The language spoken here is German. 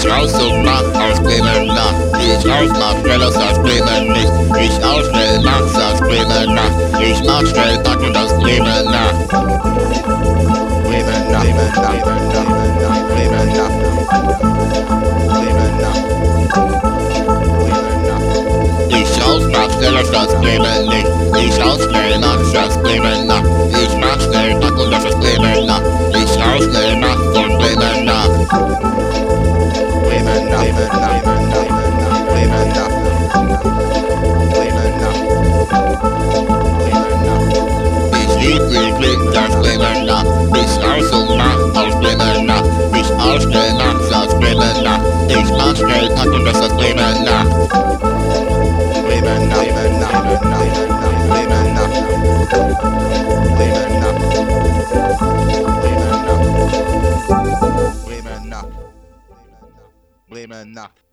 raus und mach aus Bremen nach. Ich aufmach, schneller als Bremen nicht. Ich aufschnell, mach's aus Bremen nach. Ich mach schnell, pack und aus Bremen nach. Bremen nach, Bremen nach, Bremen nach, Bremen nach, Bremen nach. Ich aufmach, schneller als Bremen nicht. Ich aufschnell, mach's aus Bremen nach. Ich mach schnell, pack und aus Bremen nach. Ich aufschnell, mach's von Bremen nach. Bremen nach, Bremen nach, Bremen nach, Bremen nach, Bremen nach. Ich lieb mich aus Bremen nach. Ich raus und mach aus Bremen nach. Ich aufstell, mach's aus Bremen nach. Ich mach schnell, pack und das aus Bremen nach. Bremen nach, Bremen nach, Bremen nach, Bremen nach, Bremen nach, Bremen nach, Bremen nach.